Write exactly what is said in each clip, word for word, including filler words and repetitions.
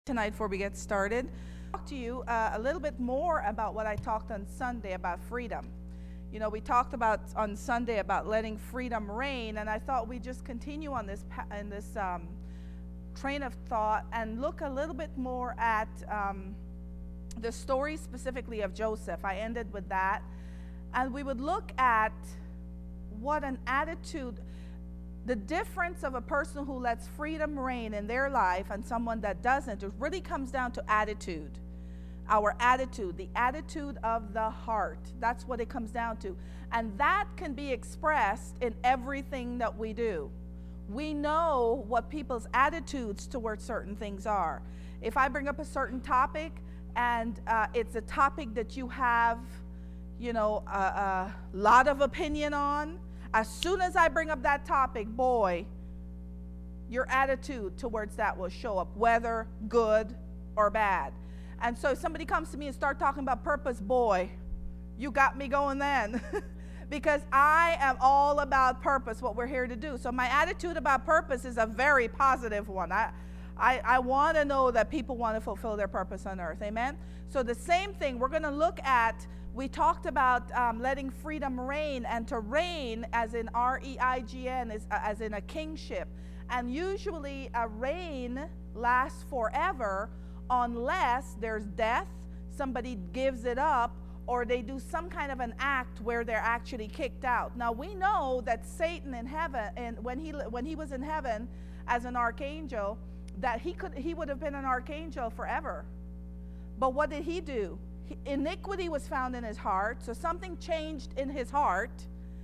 Tonight before we get started. I'll talk to you uh, a little bit more about what I talked on Sunday about freedom. You know, we talked about on Sunday about letting freedom reign, and I thought we'd just continue on this pa- in this um, train of thought and look a little bit more at um, the story specifically of Joseph. I ended with that, and we would look at what an attitude. The difference of a person who lets freedom reign in their life and someone that doesn't, it really comes down to attitude. Our attitude, the attitude of the heart. That's what it comes down to. And that can be expressed in everything that we do. We know what people's attitudes towards certain things are. If I bring up a certain topic and uh, it's a topic that you have, you know, a, a lot of opinion on, as soon as I bring up that topic, boy, your attitude towards that will show up, whether good or bad. And so if somebody comes to me and start talking about purpose, boy, you got me going then. Because I am all about purpose, what we're here to do. So my attitude about purpose is a very positive one. I, I, I want to know that people want to fulfill their purpose on earth. Amen? So the same thing, we're going to look at. We talked about um, letting freedom reign, and to reign as in R E I G N, is, uh, as in a kingship. And usually a reign lasts forever unless there's death, somebody gives it up, or they do some kind of an act where they're actually kicked out. Now we know that Satan in heaven, and when he when he was in heaven as an archangel, that he could he would have been an archangel forever. But what did he do? Iniquity was found in his heart, so something changed in his heart,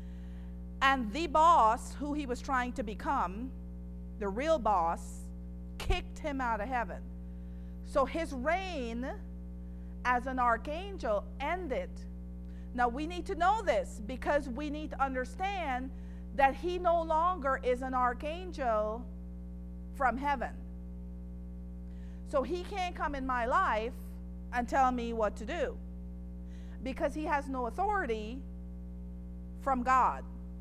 and the boss who he was trying to become, the real boss, kicked him out of heaven. So his reign as an archangel ended. Now we need to know this because we need to understand that he no longer is an archangel from heaven. So he can't come in my life and tell me what to do, because he has no authority from God.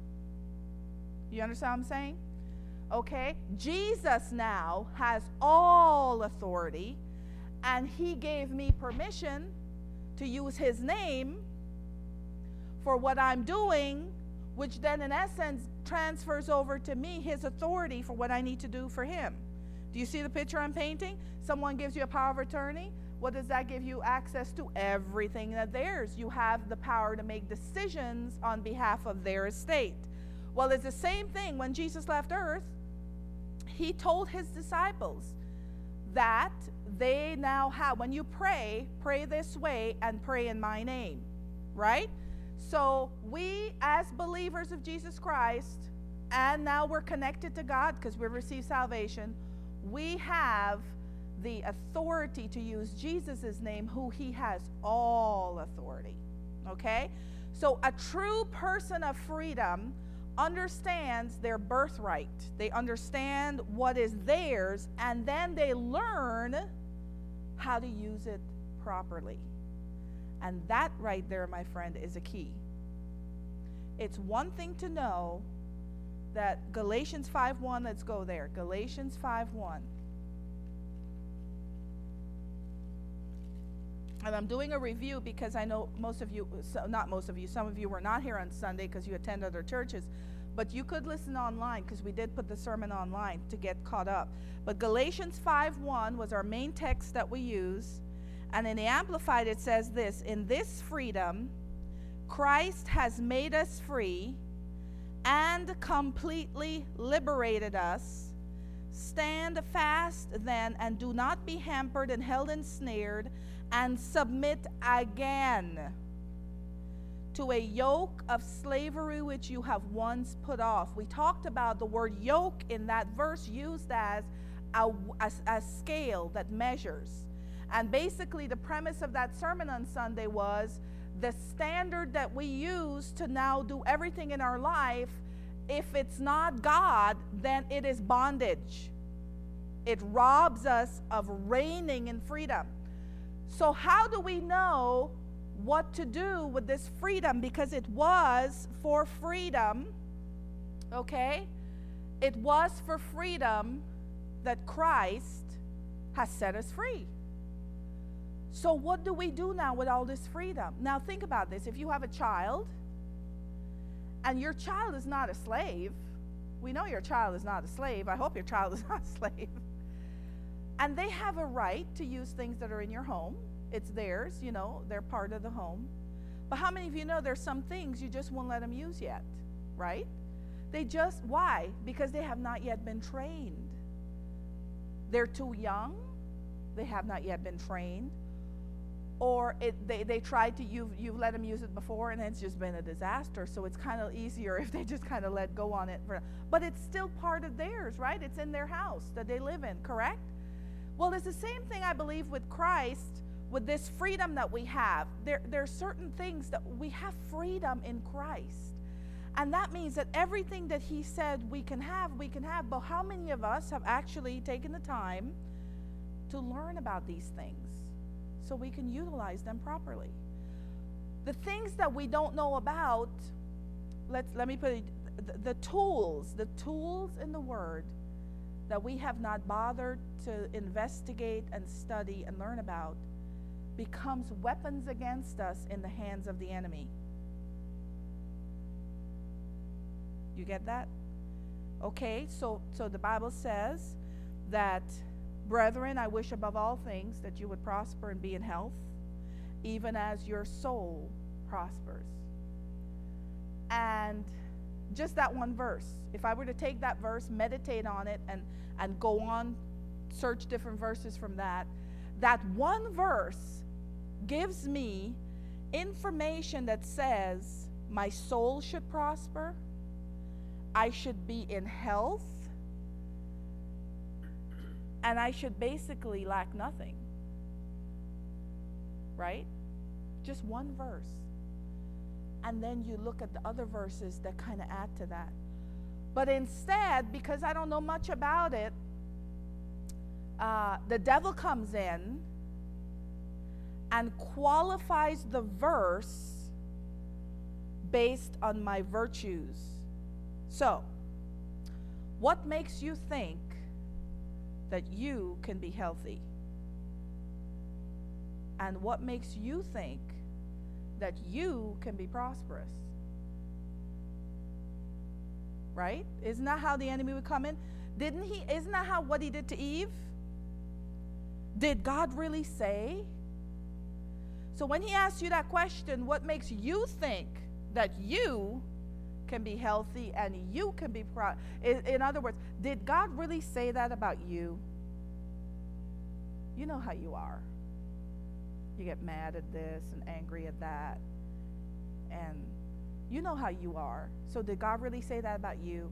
You understand what I'm saying? Okay? Jesus now has all authority, and he gave me permission to use his name for what I'm doing, which then in essence transfers over to me his authority for what I need to do for him. Do you see the picture I'm painting? Someone gives you a power of attorney. What does that give you access to? Everything that theirs. You have the power to make decisions on behalf of their estate. Well, it's the same thing when Jesus left earth. He told his disciples that they now have, when you pray, pray this way and pray in my name, right? So we as believers of Jesus Christ, and now we're connected to God because we've received salvation, we have the authority to use Jesus' name, who he has all authority. Okay? So a true person of freedom understands their birthright. They understand what is theirs, and then they learn how to use it properly. And that right there, my friend, is a key. It's one thing to know that Galatians five one, let's go there. Galatians five one. And I'm doing a review because I know most of you, so not most of you, some of you were not here on Sunday because you attend other churches. But you could listen online because we did put the sermon online to get caught up. But Galatians five one was our main text that we use. And in the Amplified it says this: in this freedom, Christ has made us free and completely liberated us. Stand fast then, and do not be hampered and held ensnared, and submit again to a yoke of slavery which you have once put off. We talked about the word yoke in that verse used as a, a, a scale that measures. And basically the premise of that sermon on Sunday was the standard that we use to now do everything in our life, if it's not God, then it is bondage. It robs us of reigning in freedom. So how do we know what to do with this freedom? Because it was for freedom, okay? It was for freedom that Christ has set us free. So what do we do now with all this freedom? Now think about this. If you have a child, and your child is not a slave, we know your child is not a slave. I hope your child is not a slave. And they have a right to use things that are in your home. It's theirs, you know, they're part of the home. But how many of you know there's some things you just won't let them use yet, right? They just, why? Because they have not yet been trained. They're too young. They have not yet been trained. Or it, they, they tried to, you've, you've let them use it before and it's just been a disaster. So it's kind of easier if they just kind of let go on it. For, but it's still part of theirs, right? It's in their house that they live in, correct? Well, it's the same thing, I believe, with Christ, with this freedom that we have. There, there are certain things that we have freedom in Christ. And that means that everything that he said we can have, we can have. But how many of us have actually taken the time to learn about these things so we can utilize them properly? The things that we don't know about, let's, let me put it, the, the tools, the tools in the Word that we have not bothered to investigate and study and learn about becomes weapons against us in the hands of the enemy. You get that? Okay, so so the Bible says that, brethren, I wish above all things that you would prosper and be in health, even as your soul prospers. And just that one verse, if I were to take that verse, meditate on it, and, and go on, search different verses from that, that one verse gives me information that says my soul should prosper, I should be in health, and I should basically lack nothing. Right? Just one verse. And then you look at the other verses that kind of add to that. But instead, because I don't know much about it, uh, the devil comes in and qualifies the verse based on my virtues. So, what makes you think that you can be healthy? And what makes you think that you can be prosperous? Right? Isn't that how the enemy would come in? Didn't he? Isn't that how what he did to Eve? Did God really say? So when he asks you that question, what makes you think that you can be healthy and you can be pro- in, in other words, did God really say that about you? You know how you are. You get mad at this and angry at that. And you know how you are. So did God really say that about you?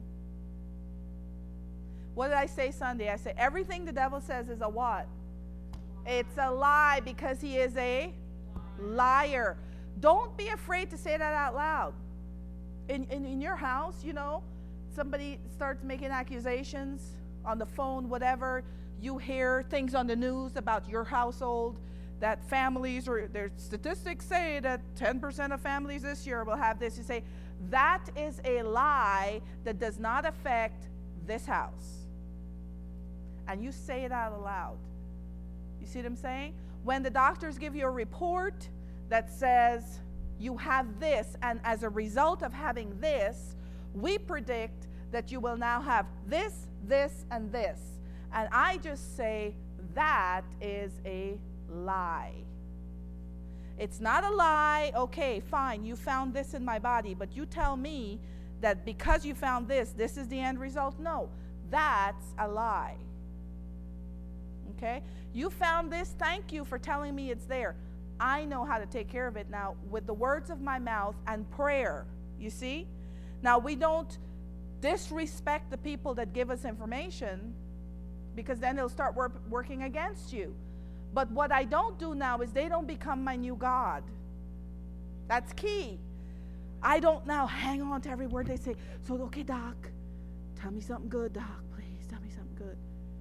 What did I say Sunday? I said everything the devil says is a what? It's a lie, because he is a liar. Don't be afraid to say that out loud. In, in, in your house, you know, somebody starts making accusations on the phone, whatever. You hear things on the news about your household, that families, or their statistics say that ten percent of families this year will have this. You say, that is a lie that does not affect this house. And you say it out loud. You see what I'm saying? When the doctors give you a report that says you have this, and as a result of having this, we predict that you will now have this, this, and this. And I just say that is a lie. It's not a lie. Okay, fine, you found this in my body, but you tell me that because you found this, this is the end result? No, that's a lie. Okay? You found this, thank you for telling me it's there. I know how to take care of it now with the words of my mouth and prayer. You see? Now, we don't disrespect the people that give us information, because then they'll start work, working against you. But what I don't do now is they don't become my new God. That's key. I don't now hang on to every word they say. So, okay, Doc, tell me something good, Doc. Please tell me something good.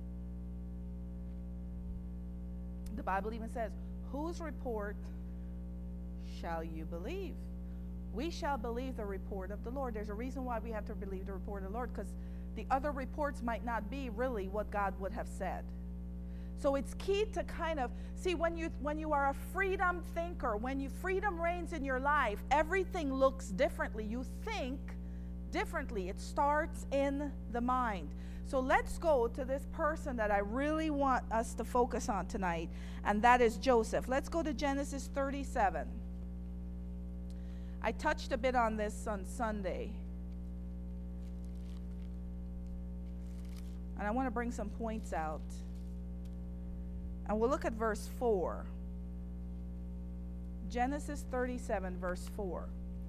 The Bible even says, whose report shall you believe? We shall believe the report of the Lord. There's a reason why we have to believe the report of the Lord, because the other reports might not be really what God would have said. So it's key to kind of see when you when you are a freedom thinker, when you freedom reigns in your life, everything looks differently. You think differently. It starts in the mind. So let's go to this person that I really want us to focus on tonight, and that is Joseph. Let's go to Genesis thirty-seven. I touched a bit on this on Sunday. And I want to bring some points out. And we'll look at verse four. Genesis thirty-seven, verse four.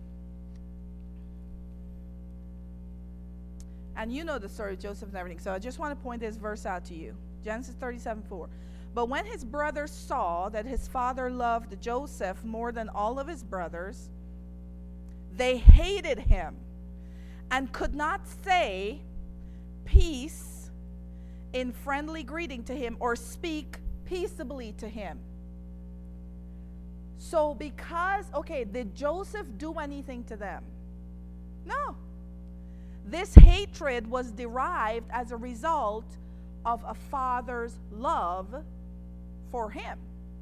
And you know the story of Joseph and everything, so I just want to point this verse out to you. Genesis thirty-seven, four. But when his brothers saw that his father loved Joseph more than all of his brothers, they hated him and could not say peace in friendly greeting to him or speak peaceably to him. So because, okay, did Joseph do anything to them? No. This hatred was derived as a result of a father's love for him.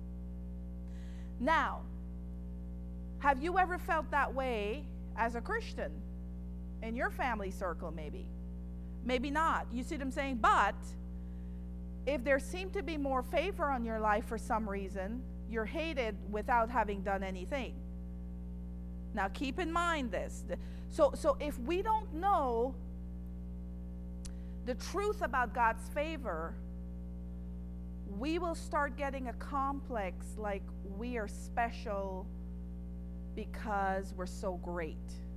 Now, have you ever felt that way as a Christian in your family circle? Maybe. Maybe not. You see what I'm saying? But if there seemed to be more favor on your life for some reason, you're hated without having done anything. Now keep in mind this. So, so if we don't know the truth about God's favor, we will start getting a complex like we are special because we're so great.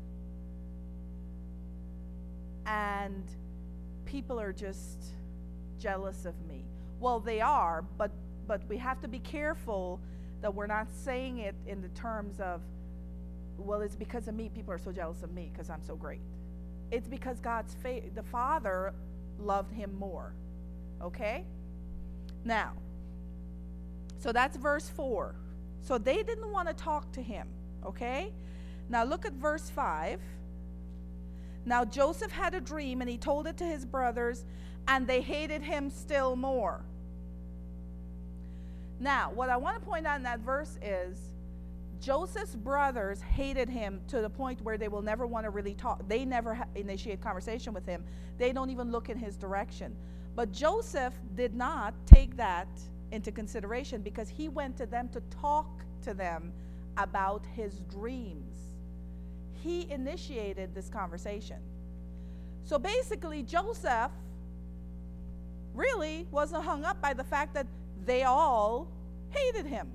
And people are just jealous of me. Well, they are, but but we have to be careful that we're not saying it in the terms of, well, it's because of me people are so jealous of me because I'm so great. It's because God's fa- the Father loved him more. Okay? Now, so that's verse four. So they didn't want to talk to him. Okay? Now look at verse five. Now Joseph had a dream, and he told it to his brothers, and they hated him still more. Now, what I want to point out in that verse is Joseph's brothers hated him to the point where they will never want to really talk. They never ha- initiate conversation with him. They don't even look in his direction. But Joseph did not take that into consideration because he went to them to talk to them about his dreams. He initiated this conversation. So basically, Joseph really wasn't hung up by the fact that they all hated him.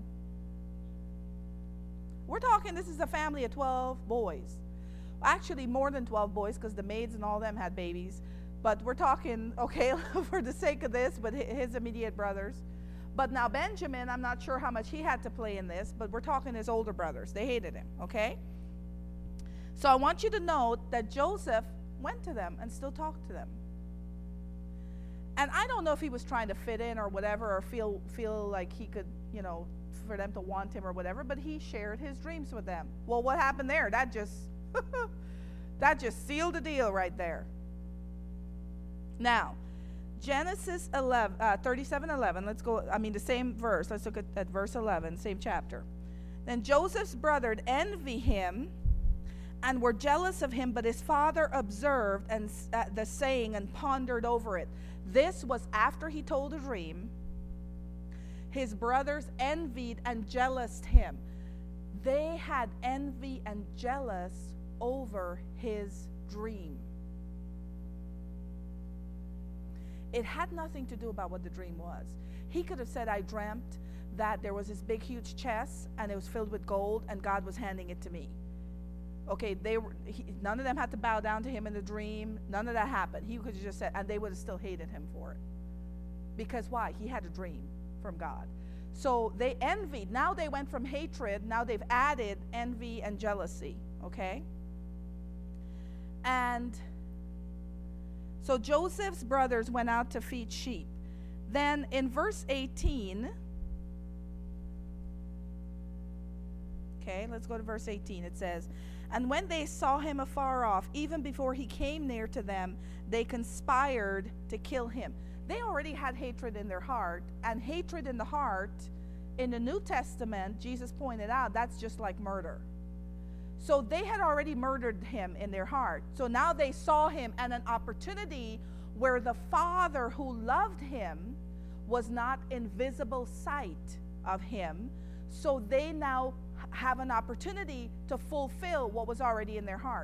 We're talking, this is a family of twelve boys. Actually, more than twelve boys because the maids and all them had babies. But we're talking, okay, for the sake of this, but his immediate brothers. But now Benjamin, I'm not sure how much he had to play in this, but we're talking his older brothers. They hated him, okay? So I want you to note that Joseph went to them and still talked to them. And I don't know if he was trying to fit in or whatever, or feel feel like he could, you know, for them to want him or whatever, but he shared his dreams with them. Well, what happened there? That just, that just sealed the deal right there. Now, Genesis eleven, uh, thirty-seven eleven, let's go, I mean the same verse, let's look at, at verse eleven, same chapter. Then Joseph's brothers envy him and were jealous of him, but his father observed and uh, the saying and pondered over it. This was after he told a dream. His brothers envied and jealoused him. They had envy and jealous over his dream. It had nothing to do about what the dream was. He could have said, I dreamt that there was this big, huge chest, and it was filled with gold, and God was handing it to me. Okay, they were, he, none of them had to bow down to him in the dream. None of that happened. He could have just said, and they would have still hated him for it. Because why? He had a dream from God. So they envied. Now they went from hatred. Now they've added envy and jealousy. Okay? And so Joseph's brothers went out to feed sheep. Then in verse eighteen, okay, let's go to verse eighteen. It says, and when they saw him afar off, even before he came near to them, they conspired to kill him. they already had hatred in their heart, and hatred in the heart, in the New Testament, Jesus pointed out, that's just like murder. So they had already murdered him in their heart. So now they saw him and an opportunity where the Father who loved him was not in visible sight of him. So they now have an opportunity to fulfill what was already in their heart.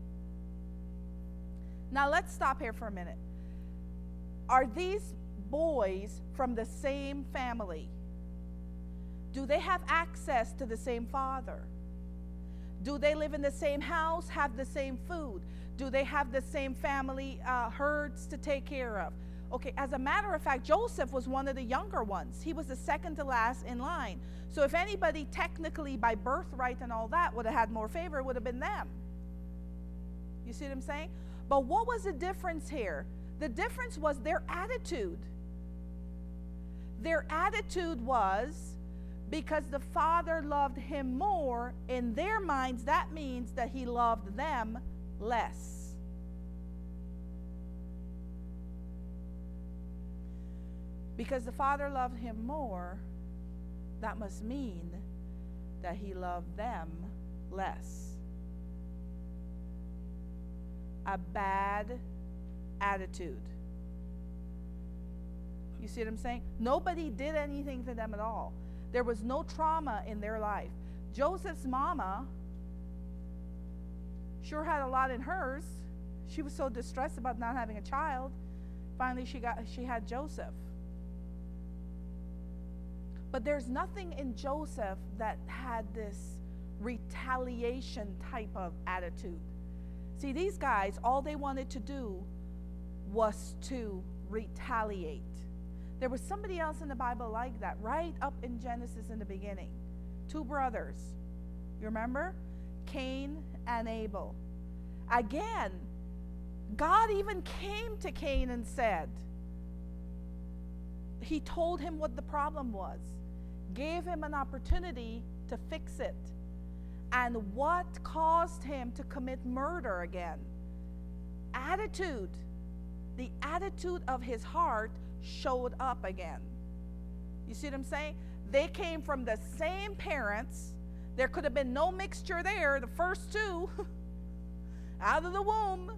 Now let's stop here for a minute. Are these boys from the same family? Do they have access to the same father? Do they live in the same house, have the same food? Do they have the same family uh, herds to take care of? Okay, as a matter of fact, Joseph was one of the younger ones. He was the second to last in line. So if anybody technically by birthright and all that would have had more favor, it would have been them. You see what I'm saying? But what was the difference here? The difference was their attitude. Their attitude was, because the Father loved him more, in their minds, that means that he loved them less. Because the Father loved him more, that must mean that he loved them less. A bad attitude. You see what I'm saying? Nobody did anything to them at all. There was no trauma in their life. Joseph's mama sure had a lot in hers. She was so distressed about not having a child. Finally, she got she had Joseph. But there's nothing in Joseph that had this retaliation type of attitude. See, these guys, all they wanted to do was to retaliate. There was somebody else in the Bible like that, right up in Genesis in the beginning. Two brothers. You remember? Cain and Abel. Again, God even came to Cain and said, he told him what the problem was, gave him an opportunity to fix it. And what caused him to commit murder again? Attitude. The attitude of his heart showed up again. You see what I'm saying? They came from the same parents. There could have been no mixture there. The first two, out of the womb.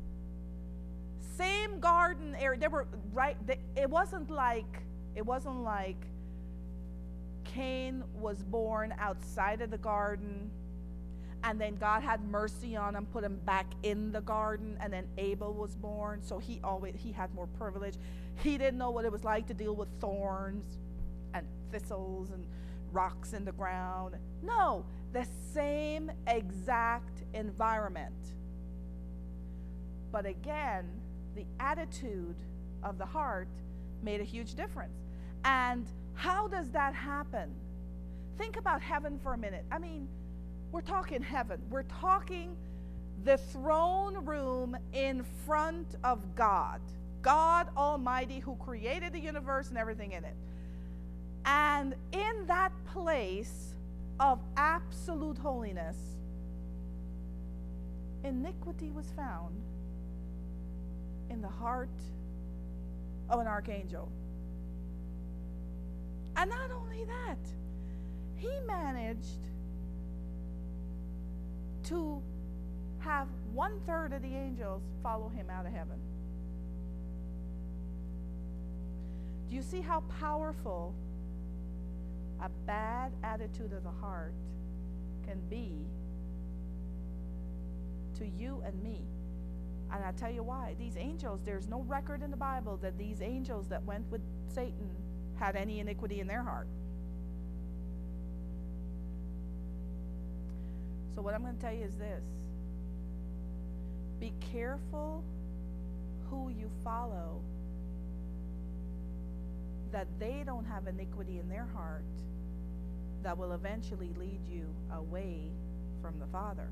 Same garden area. They were right. They, it wasn't like it wasn't like Cain was born outside of the garden, and then God had mercy on him, put him back in the garden, and then Abel was born. So he always he had more privilege. He didn't know what it was like to deal with thorns and thistles and rocks in the ground. No, the same exact environment. But again, the attitude of the heart made a huge difference. And how does that happen? Think about heaven for a minute. I mean, we're talking heaven. We're talking the throne room in front of God. God Almighty, who created the universe and everything in it. And in that place of absolute holiness, iniquity was found in the heart of an archangel. And not only that, he managed to have one third of the angels follow him out of heaven. Do you see how powerful a bad attitude of the heart can be to you and me? And I'll tell you why. These angels, there's no record in the Bible that these angels that went with Satan had any iniquity in their heart. So what I'm going to tell you is this. Be careful who you follow, that they don't have iniquity in their heart that will eventually lead you away from the Father.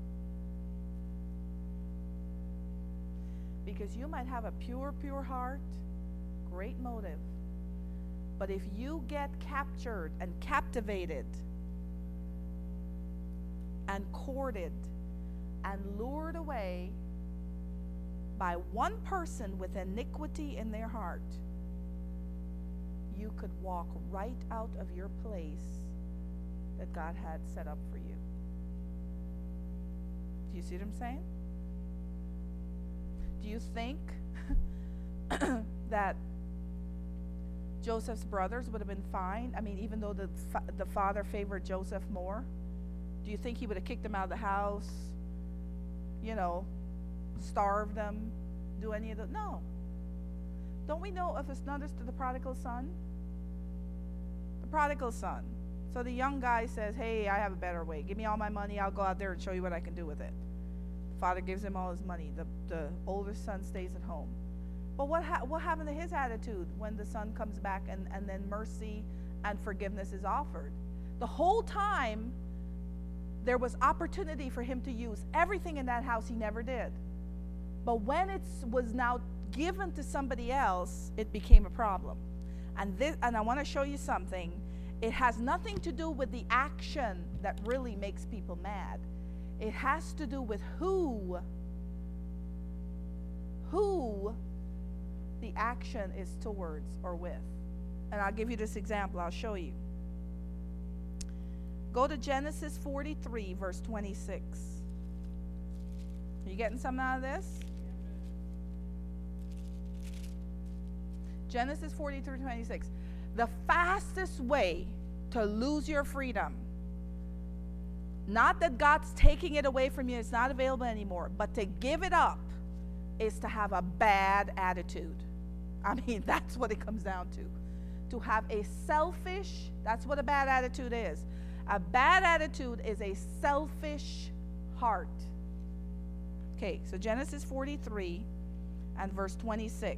Because you might have a pure, pure heart, great motive, but if you get captured and captivated and courted and lured away by one person with iniquity in their heart, you could walk right out of your place that God had set up for you. Do you see what I'm saying? Do you think that Joseph's brothers would have been fine? I mean, even though the fa- the father favored Joseph more, do you think he would have kicked them out of the house? You know, starved them, do any of that? No. Don't we know if it's not as to the prodigal son? The prodigal son. So the young guy says, hey, I have a better way. Give me all my money. I'll go out there and show you what I can do with it. The father gives him all his money. The, the older son stays at home. But what ha- what happened to his attitude when the son comes back and, and then mercy and forgiveness is offered? The whole time, there was opportunity for him to use everything in that house. He never did. But when it was now given to somebody else, it became a problem. And this, and I want to show you something. It has nothing to do with the action that really makes people mad. It has to do with who, who the action is towards or with. And I'll give you this example. I'll show you. Go to Genesis forty-three, verse twenty-six. Are you getting something out of this? Genesis forty-three, twenty-six. The fastest way to lose your freedom, not that God's taking it away from you, it's not available anymore, but to give it up, is to have a bad attitude. I mean, that's what it comes down to. To have a selfish, that's what a bad attitude is. A bad attitude is a selfish heart. Okay, so Genesis forty-three and verse twenty-six.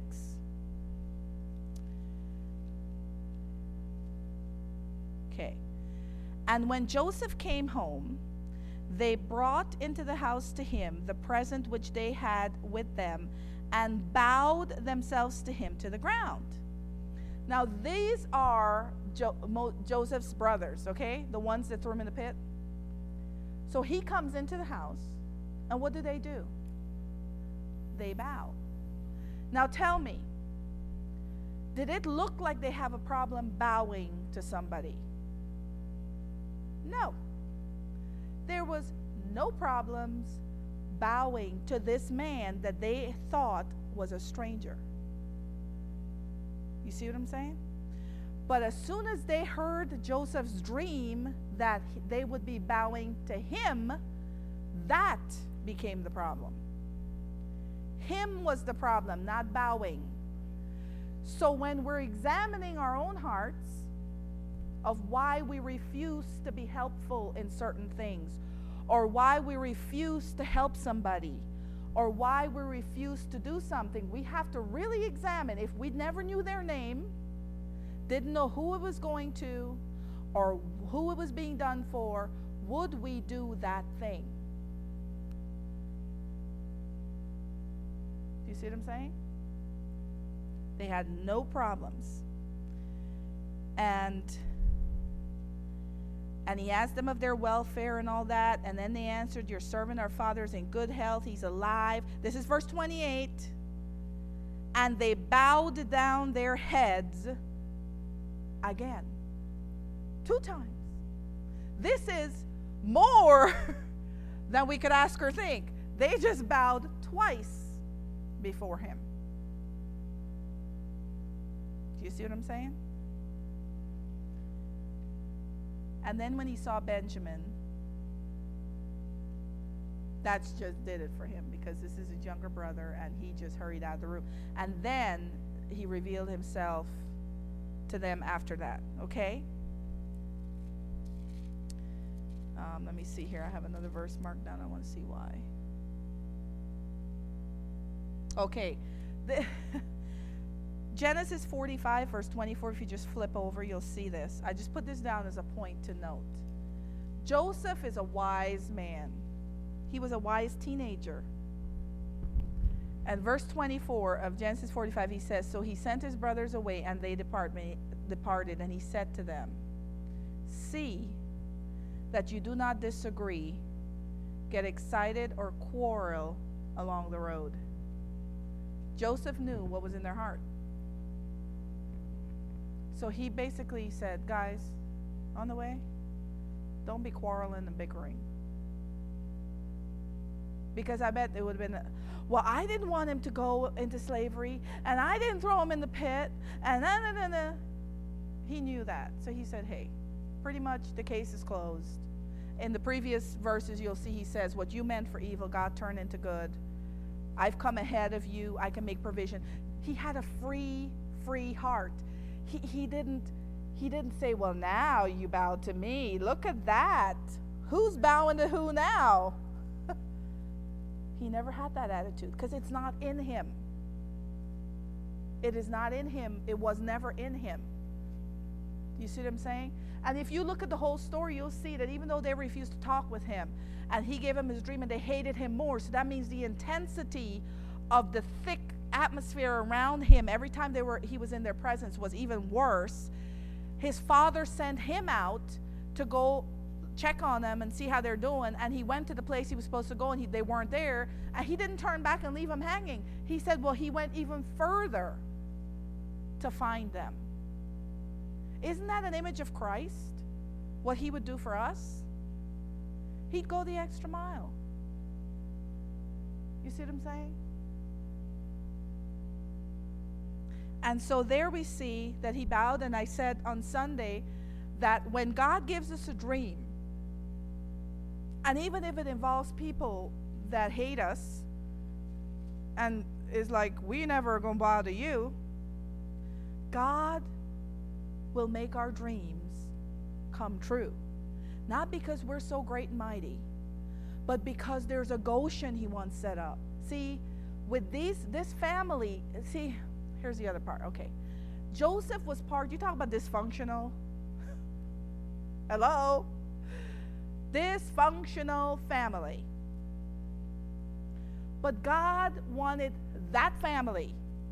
Okay. And when Joseph came home, they brought into the house to him the present which they had with them, and bowed themselves to him to the ground. Now, these are jo- Mo- Joseph's brothers, okay? The ones that threw him in the pit. So he comes into the house, and what do they do? They bow. Now tell me, did it look like they have a problem bowing to somebody? No. There was no problems bowing to this man that they thought was a stranger. You see what I'm saying? But as soon as they heard Joseph's dream that they would be bowing to him, that became the problem. Him was the problem, not bowing. So when we're examining our own hearts of why we refuse to be helpful in certain things, or why we refuse to help somebody, or why we refuse to do something, we have to really examine. If we never knew their name, didn't know who it was going to, or who it was being done for, would we do that thing? Do you see what I'm saying? They had no problems. And and he asked them of their welfare and all that, and then they answered, your servant, our father, is in good health, he's alive. This is verse twenty-eight. And they bowed down their heads again. Two times. This is more than we could ask or think. They just bowed twice before him. Do you see what I'm saying? And then when he saw Benjamin, that's just did it for him, because this is his younger brother, and he just hurried out of the room. And then he revealed himself to them after that. Okay? Um, let me see here. I have another verse marked down. I want to see why. Okay. The Genesis forty-five, verse twenty-four, if you just flip over, you'll see this. I just put this down as a point to note. Joseph is a wise man. He was a wise teenager. And verse twenty-four of Genesis forty-five, he says, so he sent his brothers away, and they depart, departed, and he said to them, see that you do not disagree, get excited, or quarrel along the road. Joseph knew what was in their heart. So he basically said, guys, on the way, don't be quarreling and bickering. Because I bet it would have been, well, I didn't want him to go into slavery, and I didn't throw him in the pit, and na na na na. He knew that. So he said, hey, pretty much the case is closed. In the previous verses, you'll see he says, what you meant for evil, God turned into good. I've come ahead of you. I can make provision. He had a free, free heart. He, he didn't he didn't say, well, now you bow to me. Look at that. Who's bowing to who now? He never had that attitude because it's not in him. It is not in him. It was never in him. Do you see what I'm saying? And if you look at the whole story, you'll see that even though they refused to talk with him, and he gave him his dream, and they hated him more. So that means the intensity of the thick atmosphere around him every time they were he was in their presence was even worse. His father sent him out to go check on them and see how they're doing, and he went to the place he was supposed to go, and he, they weren't there, and he didn't turn back and leave them hanging. He said, well, he went even further to find them. Isn't that an image of Christ? What he would do for us? He'd go the extra mile. You see what I'm saying? And so there we see that he bowed, and I said on Sunday that when God gives us a dream, and even if it involves people that hate us and is like, we never gonna bother you, God will make our dreams come true. Not because we're so great and mighty, but because there's a Goshen he wants set up. See, with these this family, see, here's the other part. Okay. Joseph was part, you talk about dysfunctional. Hello? Dysfunctional family. But God wanted that family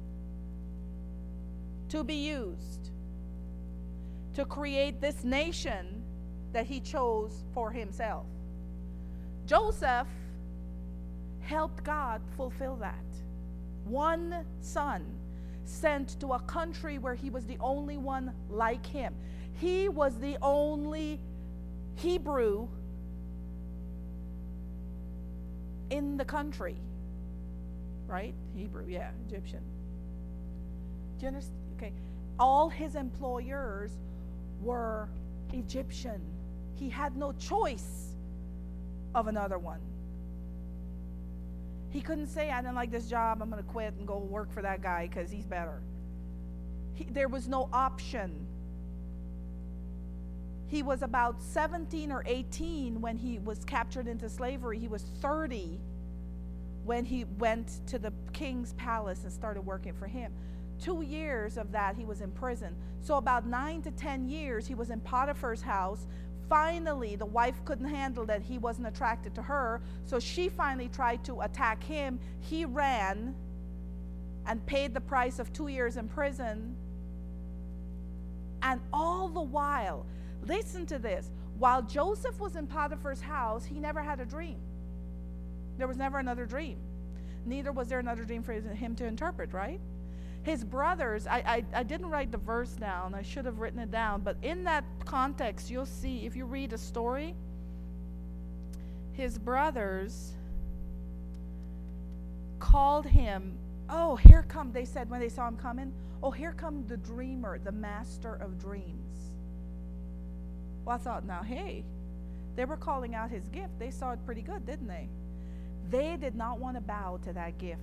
to be used to create this nation that he chose for himself. Joseph helped God fulfill that. One son sent to a country where he was the only one like him. He was the only Hebrew in the country. Right? Hebrew, yeah, Egyptian. Do you understand? Okay. All his employers were Egyptian. He had no choice of another one. He couldn't say, I don't like this job, I'm going to quit and go work for that guy because he's better. He, there was no option. He was about seventeen or eighteen when he was captured into slavery. He was thirty when he went to the king's palace and started working for him. Two years of that he was in prison. So about nine to ten years he was in Potiphar's house. Finally, the wife couldn't handle that he wasn't attracted to her, so she finally tried to attack him. He ran and paid the price of two years in prison. And all the while, listen to this, while Joseph was in Potiphar's house, he never had a dream. There was never another dream. Neither was there another dream for him to interpret, right? His brothers, I, I, I didn't write the verse down. I should have written it down. But in that context, you'll see, if you read the story, his brothers called him, oh, here come, they said when they saw him coming, oh, here come the dreamer, the master of dreams. Well, I thought, now, hey, they were calling out his gift. They saw it pretty good, didn't they? They did not want to bow to that gift.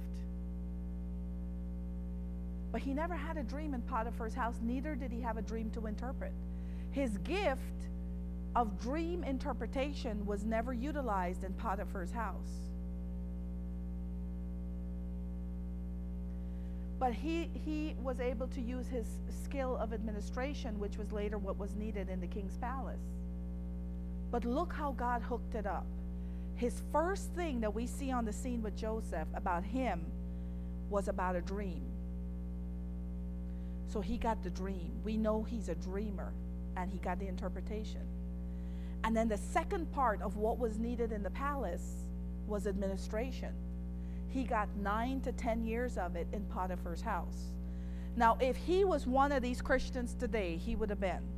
But he never had a dream in Potiphar's house, neither did he have a dream to interpret. His gift of dream interpretation was never utilized in Potiphar's house. But he, he was able to use his skill of administration, which was later what was needed in the king's palace. But look how God hooked it up. His first thing that we see on the scene with Joseph about him was about a dream. So he got the dream. We know he's a dreamer, and he got the interpretation. And then the second part of what was needed in the palace was administration. he got nine to ten years of it in Potiphar's house. Now, if he was one of these Christians today, he would have been.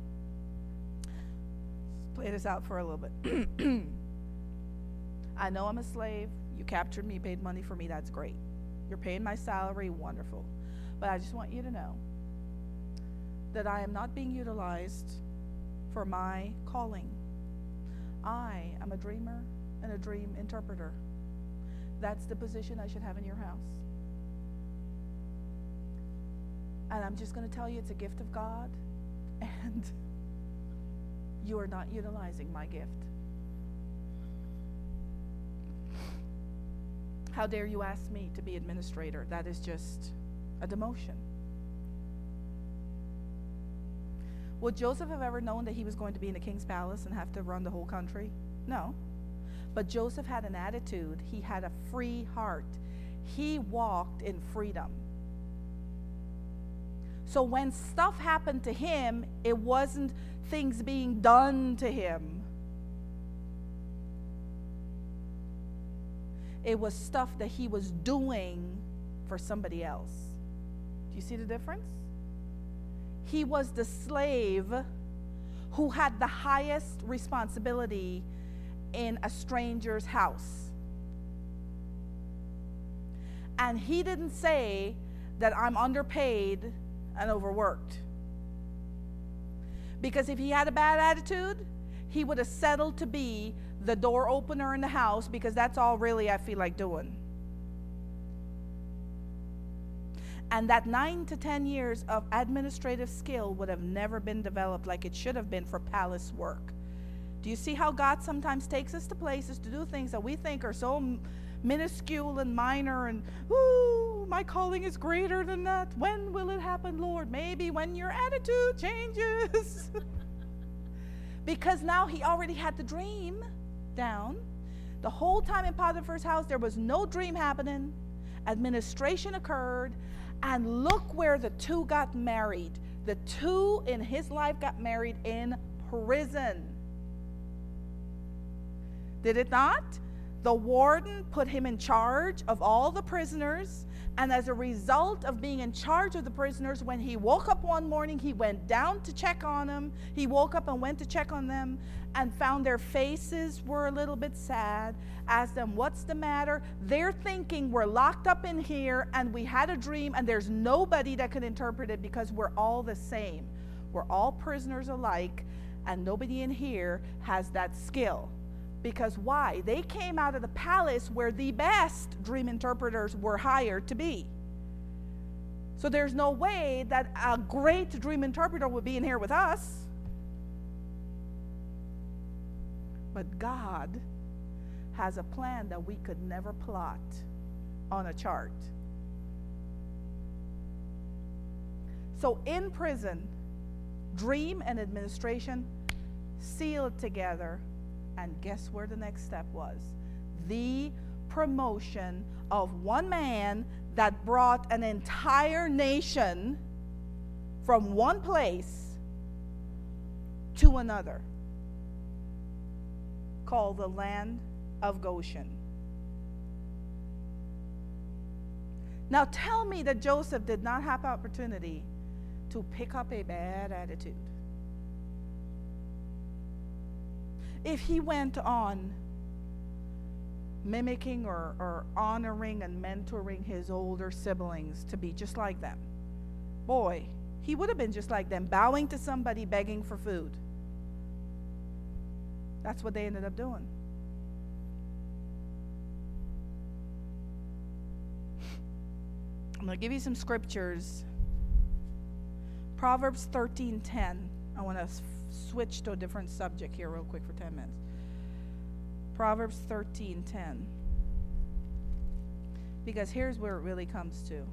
Let's play this out for a little bit. I know I'm a slave. You captured me, paid money for me. That's great. You're paying my salary. Wonderful. But I just want you to know that I am not being utilized for my calling. I am a dreamer and a dream interpreter. That's the position I should have in your house. And I'm just going to tell you, it's a gift of God, and you are not utilizing my gift. How dare you ask me to be administrator? That is just a demotion. Would Joseph have ever known that he was going to be in the king's palace and have to run the whole country? No. But Joseph had an attitude. He had a free heart. He walked in freedom. So when stuff happened to him, it wasn't things being done to him. It was stuff that he was doing for somebody else. Do you see the difference? He was the slave who had the highest responsibility in a stranger's house. And he didn't say that I'm underpaid and overworked. Because if he had a bad attitude, he would have settled to be the door opener in the house, because that's all really I feel like doing. And that nine to ten years of administrative skill would have never been developed like it should have been for palace work. Do you see how God sometimes takes us to places to do things that we think are so m- minuscule and minor, and, ooh, my calling is greater than that. When will it happen, Lord? Maybe when your attitude changes. Because now he already had the dream down. The whole time in Potiphar's house, there was no dream happening. Administration occurred. And look where the two got married. The two in his life got married in prison. Did it not? The warden put him in charge of all the prisoners. And as a result of being in charge of the prisoners, when he woke up one morning, he went down to check on them. He woke up and went to check on them and found their faces were a little bit sad. Asked them, what's the matter? They're thinking we're locked up in here and we had a dream and there's nobody that could interpret it because we're all the same. We're all prisoners alike and nobody in here has that skill. Because why? They came out of the palace where the best dream interpreters were hired to be. So there's no way that a great dream interpreter would be in here with us. But God has a plan that we could never plot on a chart. So in prison, dream and administration sealed together. And guess where the next step was? The promotion of one man that brought an entire nation from one place to another, called the land of Goshen. Now tell me that Joseph did not have opportunity to pick up a bad attitude. If he went on mimicking or, or honoring and mentoring his older siblings to be just like them, boy, he would have been just like them, bowing to somebody, begging for food. That's what they ended up doing. I'm going to give you some scriptures. Proverbs thirteen ten. I want to switch to a different subject here real quick for ten minutes. Proverbs thirteen ten. Because here's where it really comes to.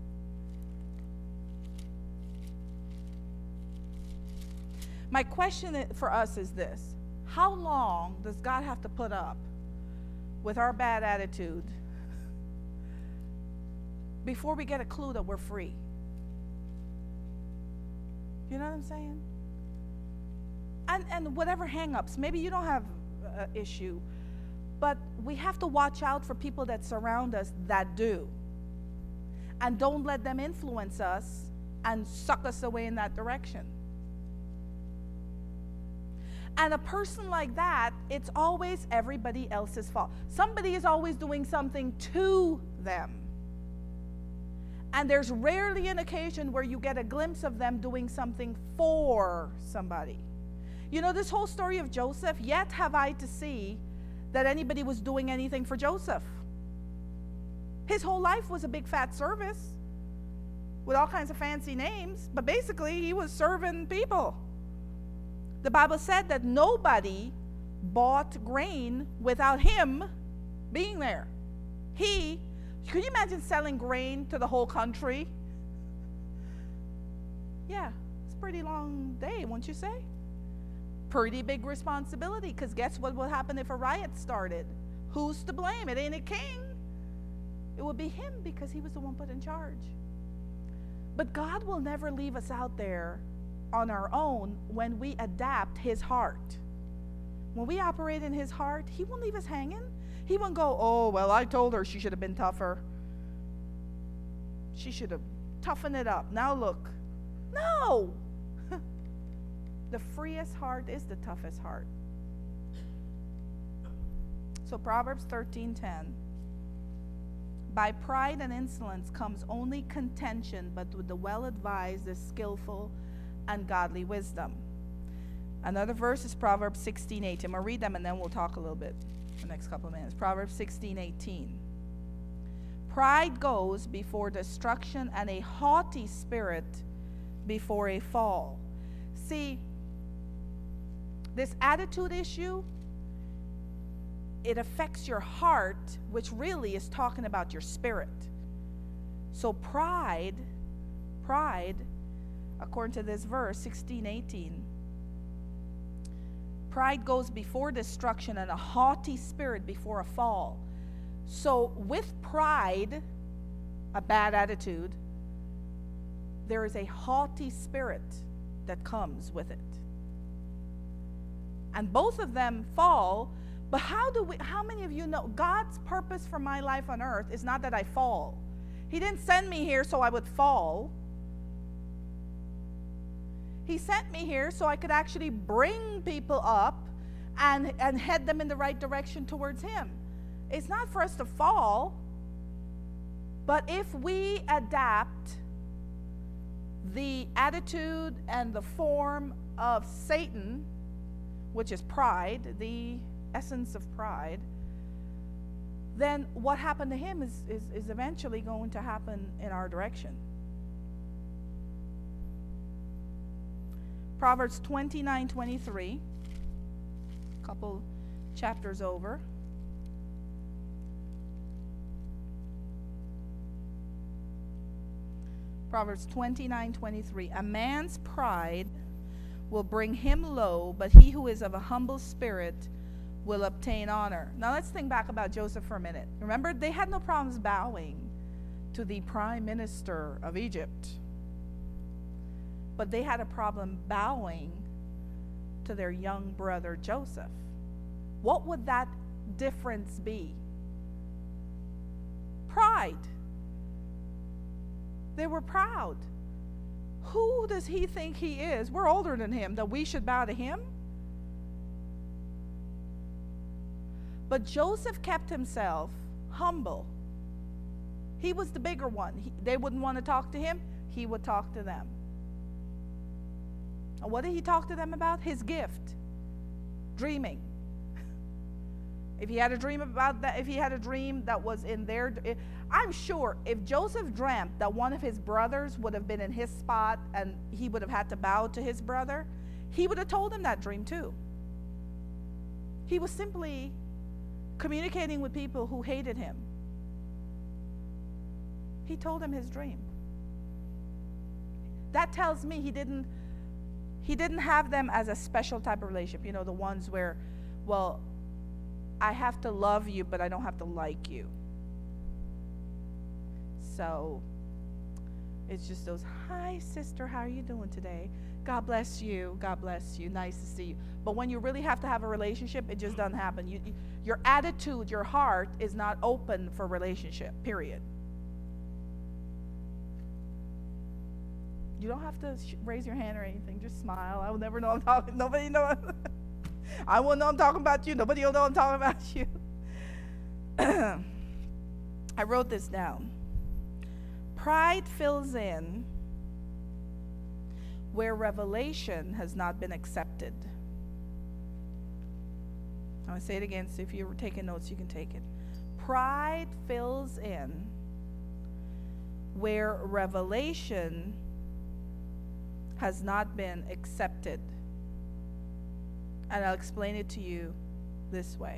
My question for us is this. How long does God have to put up with our bad attitude before we get a clue that we're free? You know what I'm saying? And and whatever hang-ups, maybe you don't have an issue, but we have to watch out for people that surround us that do. And don't let them influence us and suck us away in that direction. And a person like that, it's always everybody else's fault. Somebody is always doing something to them. And there's rarely an occasion where you get a glimpse of them doing something for somebody. You know, this whole story of Joseph, yet have I to see that anybody was doing anything for Joseph. His whole life was a big fat service with all kinds of fancy names, but basically he was serving people. The Bible said that nobody bought grain without him being there. He, can you imagine selling grain to the whole country? Yeah, it's a pretty long day, won't you say? Pretty big responsibility, because guess what would happen if a riot started? Who's to blame? It ain't a king. It would be him, because he was the one put in charge. But God will never leave us out there on our own when we adapt his heart. When we operate in his heart, he won't leave us hanging. He won't go, oh, well, I told her she should have been tougher. She should have toughened it up. Now look. No. The freest heart is the toughest heart. So Proverbs thirteen ten. By pride and insolence comes only contention, but with the well-advised is skillful and godly wisdom. Another verse is Proverbs sixteen eighteen. I'm going to read them and then we'll talk a little bit the next couple of minutes. Proverbs sixteen eighteen. Pride goes before destruction, and a haughty spirit before a fall. See, this attitude issue, it affects your heart, which really is talking about your spirit. So pride, pride, according to this verse, sixteen eighteen, pride goes before destruction, and a haughty spirit before a fall. So with pride, a bad attitude, there is a haughty spirit that comes with it. And both of them fall. But how do we, how many of you know God's purpose for my life on earth is not that I fall. He didn't send me here so I would fall. He sent me here so I could actually bring people up and, and head them in the right direction towards him. It's not for us to fall, but if we adapt the attitude and the form of Satan, which is pride, the essence of pride, then what happened to him is, is, is eventually going to happen in our direction. Proverbs twenty-nine twenty-three, a couple chapters over. Proverbs twenty-nine twenty-three. A man's pride will bring him low, but he who is of a humble spirit will obtain honor. Now let's think back about Joseph for a minute. Remember, they had no problems bowing to the prime minister of Egypt, but they had a problem bowing to their young brother Joseph. What would that difference be? Pride. They were proud. Who does he think he is? We're older than him, that we should bow to him? But Joseph kept himself humble. He was the bigger one. He, they wouldn't want to talk to him. He would talk to them. And what did he talk to them about? His gift. Dreaming. If he had a dream about that, if he had a dream that was in their, I'm sure if Joseph dreamt that one of his brothers would have been in his spot and he would have had to bow to his brother, he would have told him that dream too. He was simply communicating with people who hated him. He told him his dream. That tells me he didn't he didn't have them as a special type of relationship. You know, the ones where, well, I have to love you, but I don't have to like you. So it's just those, hi sister, how are you doing today? God bless you. God bless you. Nice to see you. But when you really have to have a relationship, it just doesn't happen. You, you, your attitude, your heart is not open for relationship, period. You don't have to sh- raise your hand or anything. Just smile. I will never know I'm talking. Nobody know. I will know I'm talking about you. Nobody will know I'm talking about you. I wrote this down. Pride fills in where revelation has not been accepted. I'm going to say it again, so if you're taking notes, you can take it. Pride fills in where revelation has not been accepted. And I'll explain it to you this way.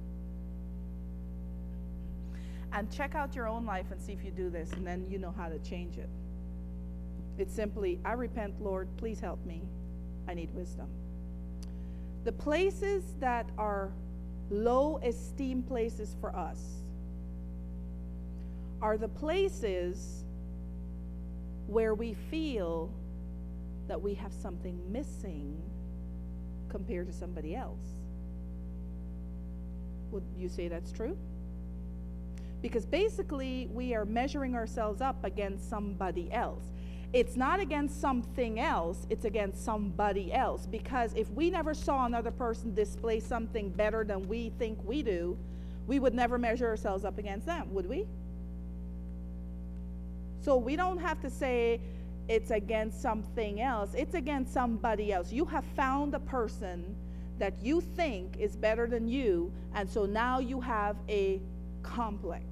And check out your own life and see if you do this, and then you know how to change it. It's simply, I repent, Lord, please help me. I need wisdom. The places that are low esteem places for us are the places where we feel that we have something missing compared to somebody else. Would you say that's true? Because basically we are measuring ourselves up against somebody else. It's not against something else, it's against somebody else. Because if we never saw another person display something better than we think we do, we would never measure ourselves up against them, would we? So we don't have to say it's against something else, it's against somebody else. You have found a person that you think is better than you, and so now you have a complex.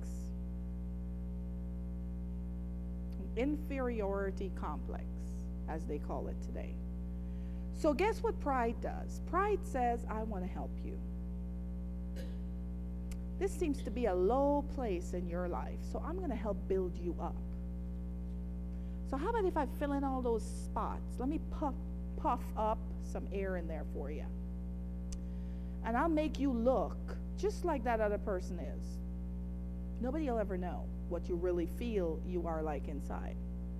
Inferiority complex, as they call it today. So guess what pride does? Pride says, I want to help you. This seems to be a low place in your life, so I'm going to help build you up. So how about if I fill in all those spots? Let me puff, puff up some air in there for you. And I'll make you look just like that other person is. Nobody will ever know what you really feel you are like inside.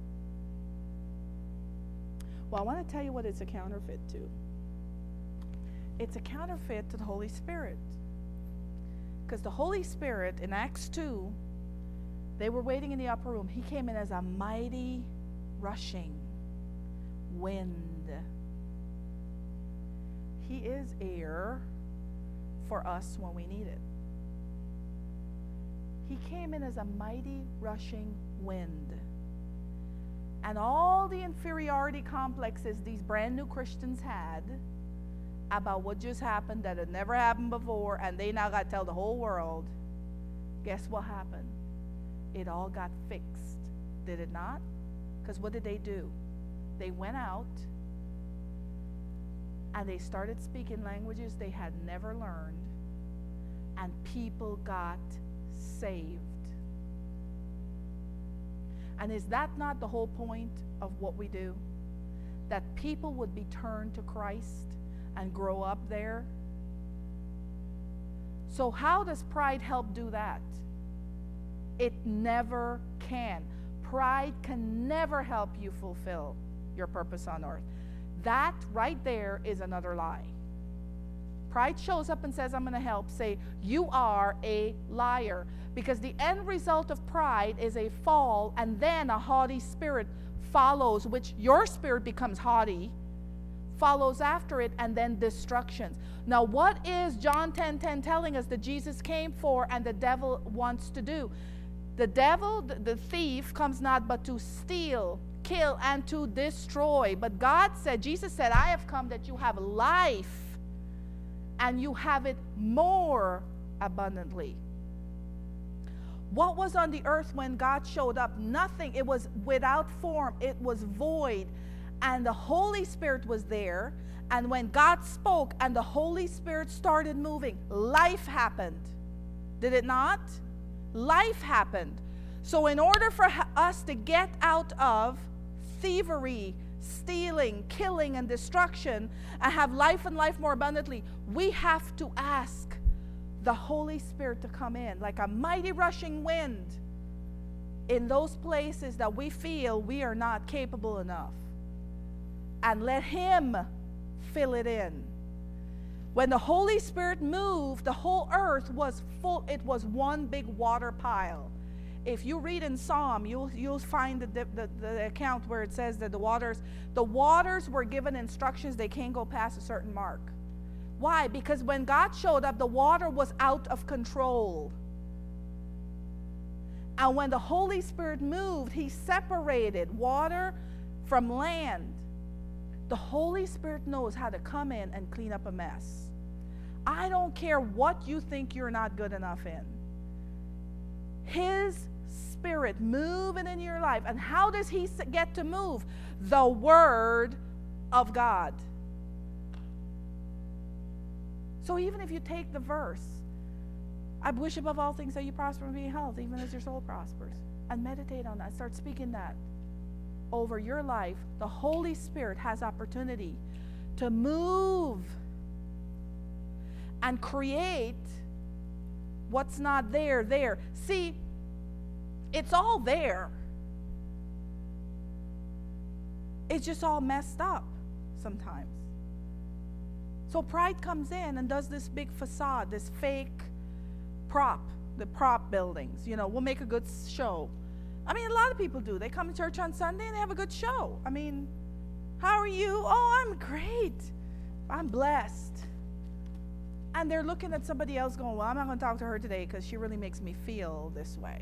Well, I want to tell you what it's a counterfeit to. It's a counterfeit to the Holy Spirit. Because the Holy Spirit in Acts two, they were waiting in the upper room. He came in as a mighty rushing wind. He is air for us when we need it. He came in as a mighty rushing wind. And all the inferiority complexes these brand new Christians had about what just happened that had never happened before, and they now got to tell the whole world, guess what happened? It all got fixed, did it not? Because what did they do? They went out and they started speaking languages they had never learned, and people got saved. And is that not the whole point of what we do? That people would be turned to Christ and grow up there? So how does pride help do that? It never can. Pride can never help you fulfill your purpose on earth. That right there is another lie. Pride shows up and says, I'm going to help. Say, you are a liar. Because the end result of pride is a fall, and then a haughty spirit follows, which your spirit becomes haughty, follows after it, and then destructions. Now, what is John ten ten telling us that Jesus came for and the devil wants to do? The devil, the, the thief, comes not but to steal, kill, and to destroy. But God said, Jesus said, I have come that you have life, and you have it more abundantly. What was on the earth when God showed up? Nothing. It was without form. It was void. And the Holy Spirit was there. And when God spoke and the Holy Spirit started moving, life happened. Did it not? Life happened. So in order for us to get out of thievery, stealing, killing, and destruction, and have life and life more abundantly, we have to ask the Holy Spirit to come in like a mighty rushing wind in those places that we feel we are not capable enough. and let him fill it in. When the Holy Spirit moved, the whole earth was full. It was one big water pile. If you read in Psalm, you'll you'll find the, the, the account where it says that the waters, the waters were given instructions they can't go past a certain mark. Why? Because when God showed up, the water was out of control. And when the Holy Spirit moved, he separated water from land. The Holy Spirit knows how to come in and clean up a mess. I don't care what you think you're not good enough in. His Spirit moving in your life. And how does he get to move? The Word of God. So even if you take the verse, I wish above all things that you prosper and be in health, even as your soul prospers, and meditate on that. Start speaking that over your life. The Holy Spirit has opportunity to move and create what's not there there. See, it's all there. It's just all messed up sometimes. So pride comes in and does this big facade, this fake prop, the prop buildings. You know, we'll make a good show. I mean, a lot of people do. They come to church on Sunday and they have a good show. I mean, how are you? Oh, I'm great. I'm blessed. And they're looking at somebody else going, well, I'm not going to talk to her today because she really makes me feel this way.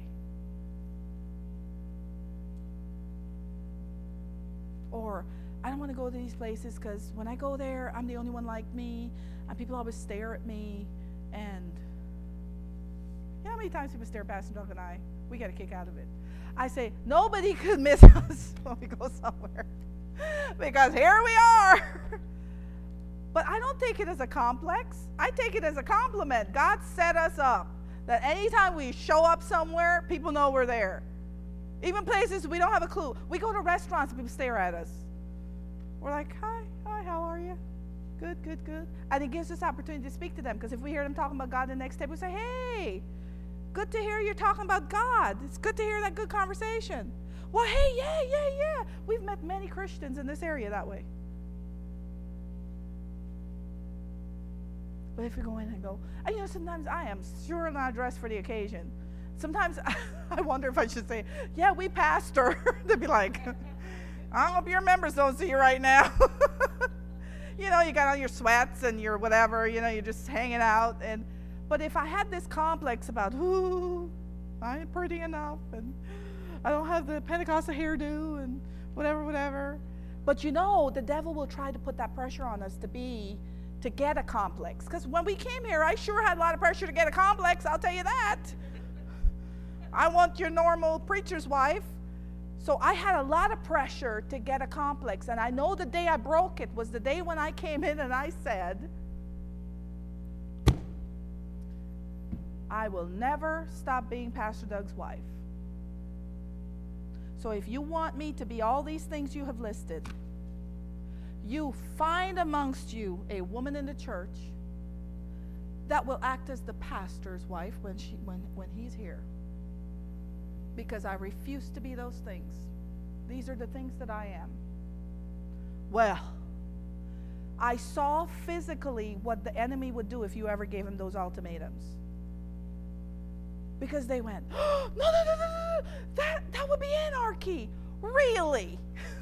Or, I don't want to go to these places because when I go there, I'm the only one like me, and people always stare at me. And you know how many times people stare at Pastor Doug and I? We get a kick out of it. I say, nobody could miss us when we go somewhere because here we are. But I don't take it as a complex. I take it as a compliment. God set us up that anytime we show up somewhere, people know we're there. Even places we don't have a clue. We go to restaurants and people stare at us. We're like, hi, hi, how are you? Good, good, good. And it gives us opportunity to speak to them, because if we hear them talking about God the next day, we say, hey, good to hear you're talking about God. It's good to hear that good conversation. Well, hey, yeah, yeah, yeah. We've met many Christians in this area that way. But if you go in and go, and you know, sometimes I am sure not dressed for the occasion. Sometimes I wonder if I should say, yeah, we pastor. They'd be like, I hope your members don't see you right now. You know, you got on your sweats and your whatever, you know, you're just hanging out. And but if I had this complex about, ooh, I ain't pretty enough, and I don't have the Pentecostal hairdo, and whatever, whatever. But you know, the devil will try to put that pressure on us to be, to get a complex. Because when we came here, I sure had a lot of pressure to get a complex, I'll tell you that. I want your normal preacher's wife. So I had a lot of pressure to get a complex. And I know the day I broke it was the day when I came in and I said, I will never stop being Pastor Doug's wife. So if you want me to be all these things you have listed, you find amongst you a woman in the church that will act as the pastor's wife when she when, when he's here. Because I refuse to be those things. These are the things that I am. Well, I saw physically what the enemy would do if you ever gave him those ultimatums. Because they went, oh, no, no, no, no, no, that, that would be anarchy. Really?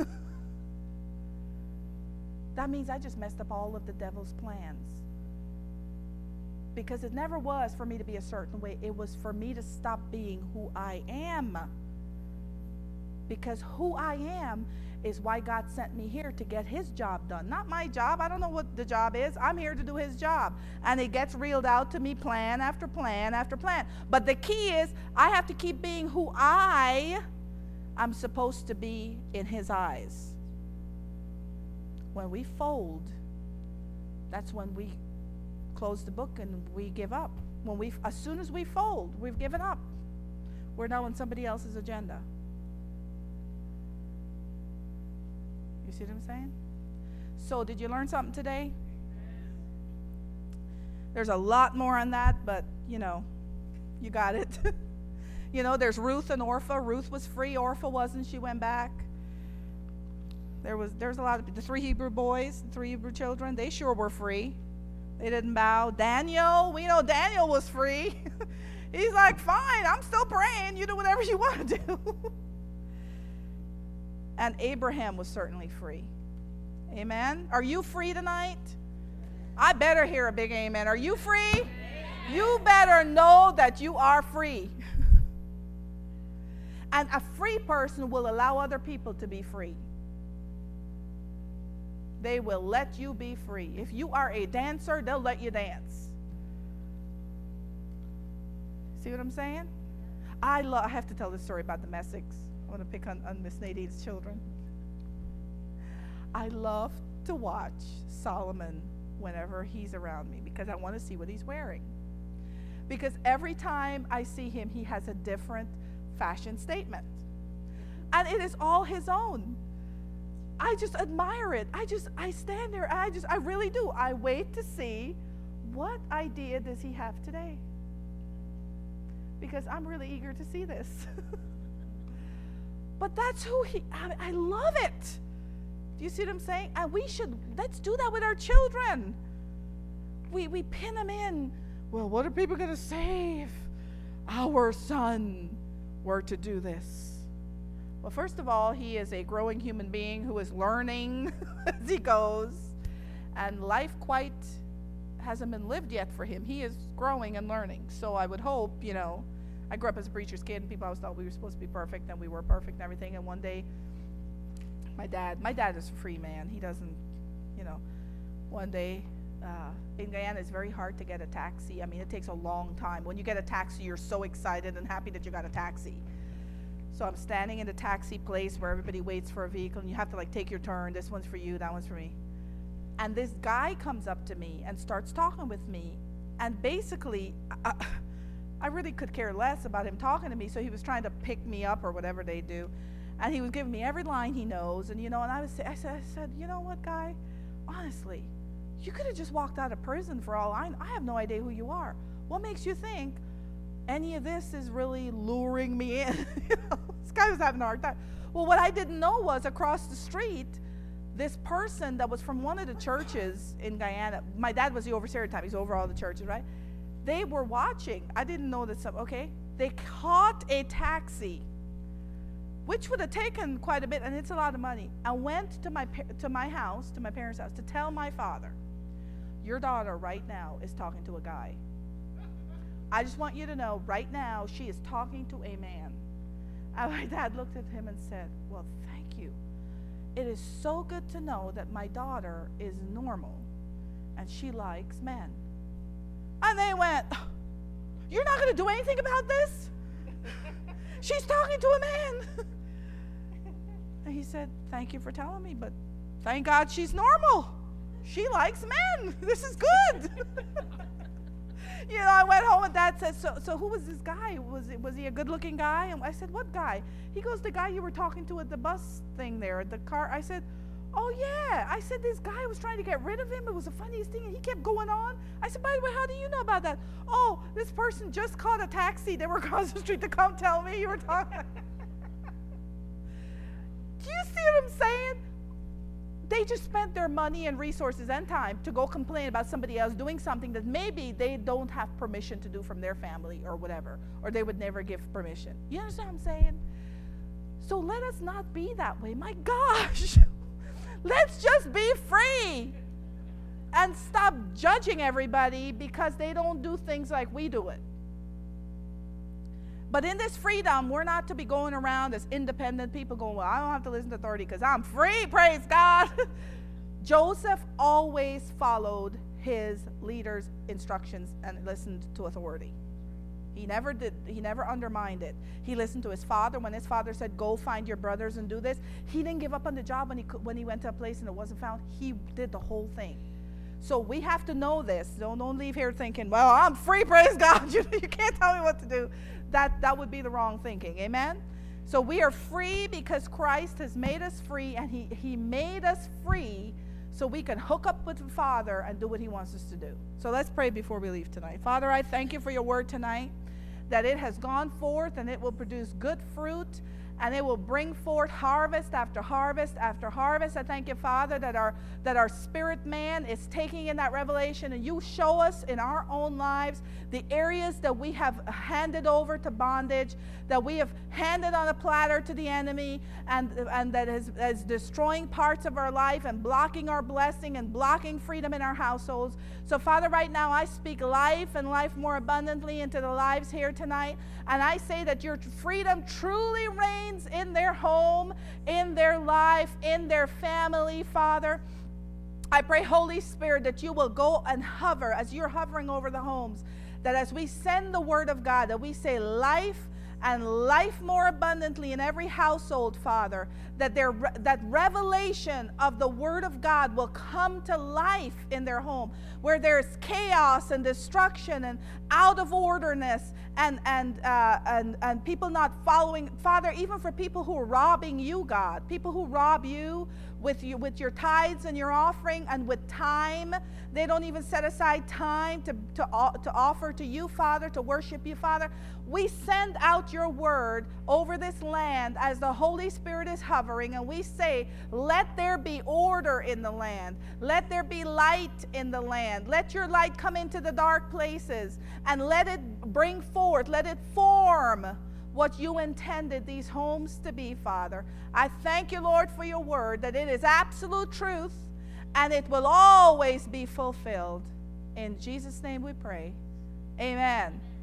That means I just messed up all of the devil's plans. Because it never was for me to be a certain way. It was for me to stop being who I am. Because who I am is why God sent me here, to get his job done. Not my job. I don't know what the job is. I'm here to do his job. And it gets reeled out to me plan after plan after plan. But the key is I have to keep being who I am supposed to be in his eyes. When we fold, that's when we close the book and we give up. When we, as soon as we fold, we've given up. We're now on somebody else's agenda. You see what I'm saying? So, did you learn something today? There's a lot more on that, but you know, you got it. You know, there's Ruth and Orpha. Ruth was free, Orpha wasn't. She went back. There was there's a lot of the three Hebrew boys, the three Hebrew children. They sure were free. They didn't bow. Daniel, we know Daniel was free. He's like, fine, I'm still praying. You do whatever you want to do. And Abraham was certainly free. Amen. Are you free tonight? I better hear a big amen. Are you free? Amen. You better know that you are free. And a free person will allow other people to be free. They will let you be free. If you are a dancer, they'll let you dance. See what I'm saying? I love. I have to tell this story about the Messics. I want to pick on, on Miss Nadine's children. I love to watch Solomon whenever he's around me because I want to see what he's wearing. Because every time I see him, he has a different fashion statement. And it is all his own. I just admire it. I just, I stand there, I just, I really do. I wait to see what idea does he have today. Because I'm really eager to see this. But that's who he, I, I love it. Do you see what I'm saying? And we should, let's do that with our children. We, we pin them in. Well, what are people going to say if our son were to do this? Well, first of all, he is a growing human being who is learning as he goes. And life quite hasn't been lived yet for him. He is growing and learning. So I would hope, you know, I grew up as a preacher's kid, and people always thought we were supposed to be perfect, and we were perfect and everything. And one day, my dad, my dad is a free man. He doesn't, you know, one day, uh, in Guyana, it's very hard to get a taxi. I mean, it takes a long time. When you get a taxi, you're so excited and happy that you got a taxi. So I'm standing in the taxi place where everybody waits for a vehicle, and you have to like take your turn. This one's for you, that one's for me. And this guy comes up to me and starts talking with me. And basically, I, I really could care less about him talking to me, so he was trying to pick me up or whatever they do. And he was giving me every line he knows. And, you know, and I, was, I, said, I said, you know what, guy? Honestly, you could have just walked out of prison for all I know. I have no idea who you are. What makes you think any of this is really luring me in? You know, this guy was having a hard time. Well, what I didn't know was across the street, this person that was from one of the churches in Guyana, my dad was the overseer at the time, he's over all the churches, right? They were watching. I didn't know this, okay? They caught a taxi, which would have taken quite a bit, and it's a lot of money. I went to my to my house, to my parents' house, to tell my father, your daughter right now is talking to a guy. I just want you to know, right now, she is talking to a man. And my dad looked at him and said, well, thank you. It is so good to know that my daughter is normal and she likes men. And they went, you're not going to do anything about this? She's talking to a man. And he said, thank you for telling me, but thank God she's normal. She likes men. This is good. You know, I went home and Dad said, so so who was this guy? Was it was he a good-looking guy? And I said, what guy? He goes, the guy you were talking to at the bus thing there, at the car. I said, oh, yeah. I said, this guy was trying to get rid of him. It was the funniest thing. And he kept going on. I said, by the way, how do you know about that? Oh, this person just caught a taxi. They were across the street to come tell me you were talking. Do you see what I'm saying? They just spent their money and resources and time to go complain about somebody else doing something that maybe they don't have permission to do from their family or whatever, or they would never give permission. You understand what I'm saying? So let us not be that way. My gosh, let's just be free and stop judging everybody because they don't do things like we do it. But in this freedom, we're not to be going around as independent people going, well, I don't have to listen to authority because I'm free, praise God. Joseph always followed his leader's instructions and listened to authority. He never did, he never undermined it. He listened to his father. When his father said, go find your brothers and do this, he didn't give up on the job when he, when he went to a place and it wasn't found. He did the whole thing. So we have to know this. Don't, don't leave here thinking, well, I'm free, praise God. You, you can't tell me what to do. That, that would be the wrong thinking. Amen? So we are free because Christ has made us free, and he, he made us free so we can hook up with the Father and do what he wants us to do. So let's pray before we leave tonight. Father, I thank you for your word tonight, that it has gone forth and it will produce good fruit, and it will bring forth harvest after harvest after harvest. I thank you, Father, that our that our spirit man is taking in that revelation, and you show us in our own lives the areas that we have handed over to bondage, that we have handed on a platter to the enemy, and and that is, is destroying parts of our life and blocking our blessing and blocking freedom in our households. So, Father, right now I speak life and life more abundantly into the lives here tonight, and I say that your freedom truly reigns in their home, in their life, in their family, Father. I pray, Holy Spirit, that you will go and hover as you're hovering over the homes, that as we send the word of God, that we say life and life more abundantly in every household, Father, that their that revelation of the word of God will come to life in their home, where there's chaos and destruction and out of orderness and and uh, and and people not following, Father, even for people who are robbing you, God, people who rob you with you with your tithes and your offering and with time. They don't even set aside time to, to, to offer to you, Father, to worship you, Father. We send out your word over this land as the Holy Spirit is hovering, and we say, let there be order in the land. Let there be light in the land. Let your light come into the dark places, and let it bring forth, let it form what you intended these homes to be, Father. I thank you, Lord, for your word, that it is absolute truth, and it will always be fulfilled. In Jesus' name we pray. Amen.